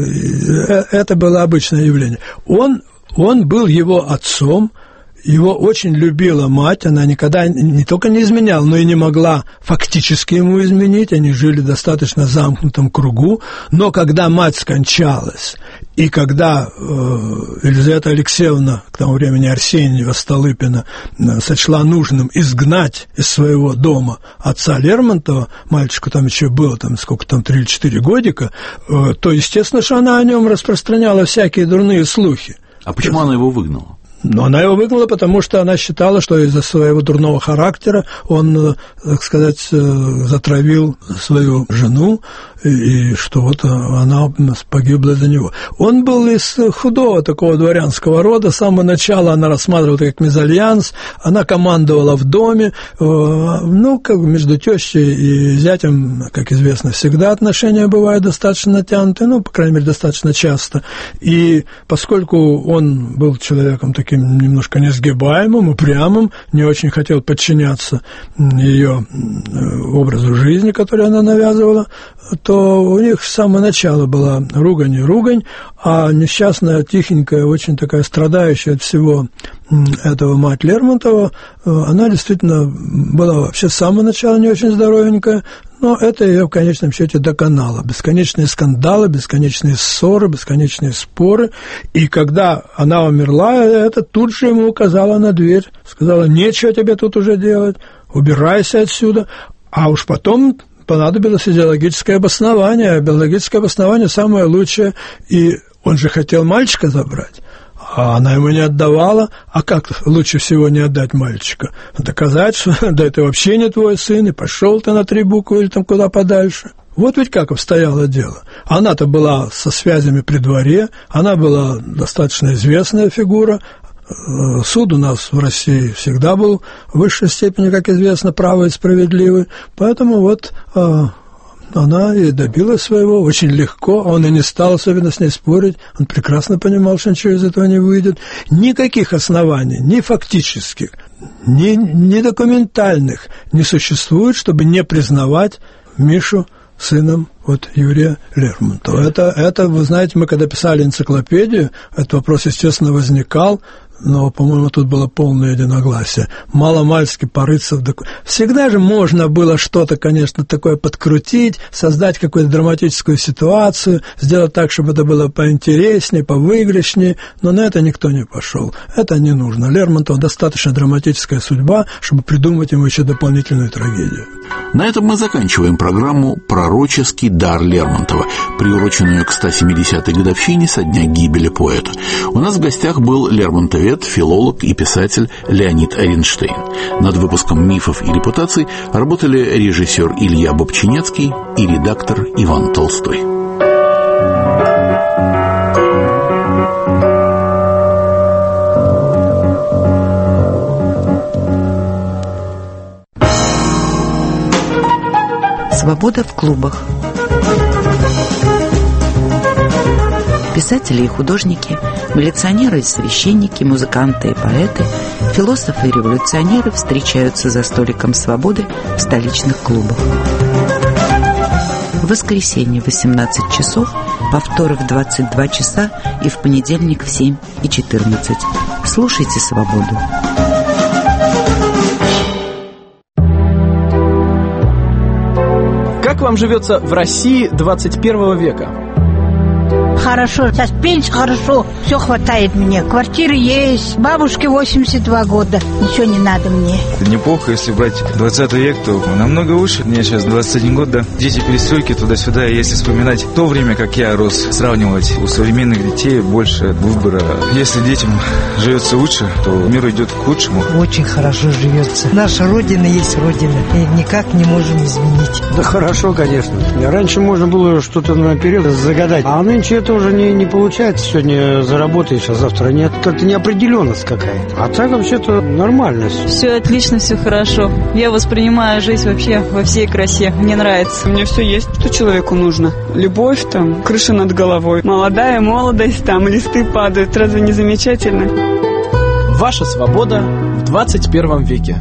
это было обычное явление. Он, он был его отцом. Его очень любила мать, она никогда не только не изменяла, но и не могла фактически ему изменить, они жили в достаточно замкнутом кругу, но когда мать скончалась, и когда э, Елизавета Алексеевна, к тому времени Арсеньева Столыпина, э, сочла нужным изгнать из своего дома отца Лермонтова, мальчику там еще было, там, сколько там, три или четыре годика, э, то, естественно, что она о нем распространяла всякие дурные слухи. А почему она его выгнала? Но она его выгнала, потому что она считала, что из-за своего дурного характера он, так сказать, затравил свою жену, и что вот она погибла за него. Он был из худого такого дворянского рода, с самого начала она рассматривала это как мезальянс, она командовала в доме, ну, как между тещей и зятем, как известно, всегда отношения бывают достаточно натянутые, ну, по крайней мере, достаточно часто, и поскольку он был человеком таким немножко несгибаемым, упрямым, не очень хотел подчиняться ее образу жизни, который она навязывала, то у них с самого начала была ругань и ругань, а несчастная, тихенькая, очень такая страдающая от всего этого мать Лермонтова, она действительно была вообще с самого начала не очень здоровенькая, Но это ее в конечном счете доконало. Бесконечные скандалы, бесконечные ссоры, бесконечные споры. И когда она умерла, это тут же ему указала на дверь. Сказала: нечего тебе тут уже делать, убирайся отсюда. А уж потом понадобилось идеологическое обоснование. Биологическое обоснование самое лучшее. И он же хотел мальчика забрать. А она ему не отдавала. А как лучше всего не отдать мальчика? Доказать, что да это вообще не твой сын, и пошел ты на три буквы или там куда подальше. Вот ведь как обстояло дело. Она-то была со связями при дворе, она была достаточно известная фигура. Суд у нас в России всегда был в высшей степени, как известно, правый и справедливый. Поэтому вот она и добилась своего очень легко, он и не стал особенно с ней спорить, он прекрасно понимал, что ничего из этого не выйдет. Никаких оснований, ни фактических, ни, ни документальных не существует, чтобы не признавать Мишу сыном вот Юрия Лермонтова. Это, это, вы знаете, мы когда писали энциклопедию, этот вопрос, естественно, возникал, но, по-моему, тут было полное единогласие. Маломальски порыться в документах. Всегда же можно было что-то, конечно, такое подкрутить, создать какую-то драматическую ситуацию, сделать так, чтобы это было поинтереснее, повыигрышнее, но на это никто не пошел. Это не нужно. Лермонтову достаточно драматическая судьба, чтобы придумать ему еще дополнительную трагедию. На этом мы заканчиваем программу «Пророческий дар Лермонтова», приуроченную к ста семидесятой годовщине со дня гибели поэта. У нас в гостях был лермонтовед, филолог и писатель Леонид Аринштейн. Над выпуском «Мифов и репутаций» работали режиссер Илья Бобчинецкий и редактор Иван Толстой. Свобода в клубах. Писатели и художники, милиционеры и священники, музыканты и поэты, философы и революционеры встречаются за столиком свободы в столичных клубах. В воскресенье в восемнадцать часов, повторы в двадцать два часа и в понедельник в семь и четырнадцать. Слушайте «Свободу». Как вам живется в России двадцать первого века? Хорошо, сейчас пенсия хорошо, все хватает мне. Квартира есть, бабушке восемьдесят два года, ничего не надо мне. Неплохо, если брать двадцатый век, то намного лучше. Мне сейчас двадцать один год, да. Дети перестройки туда-сюда, если вспоминать то время, как я рос, сравнивать, у современных детей больше выбора. Если детям живется лучше, то мир идет к лучшему. Очень хорошо живется. Наша Родина есть Родина, и никак не можем изменить. Да хорошо, конечно. Раньше можно было что-то наперед загадать, а нынче это уже не, не получается. Сегодня заработаешь, а завтра нет. Как-то неопределенность какая-то. А так вообще-то нормально. Все отлично, все хорошо. Я воспринимаю жизнь вообще во всей красе. Мне нравится. Мне все есть, что человеку нужно. Любовь, там, крыша над головой. Молодая молодость, там, листы падают. Разве не замечательно? Ваша свобода в двадцать первом веке.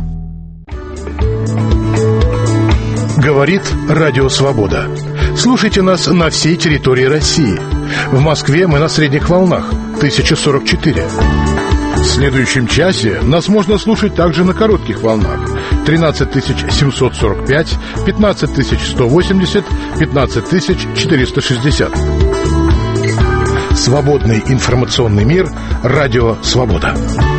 Говорит Радио Свобода. Слушайте нас на всей территории России. В Москве мы на средних волнах тысяча сорок четыре. В следующем часе нас можно слушать также на коротких волнах тринадцать тысяч семьсот сорок пять, пятнадцать тысяч сто восемьдесят, пятнадцать тысяч четыреста шестьдесят. Свободный информационный мир. Радио Свобода.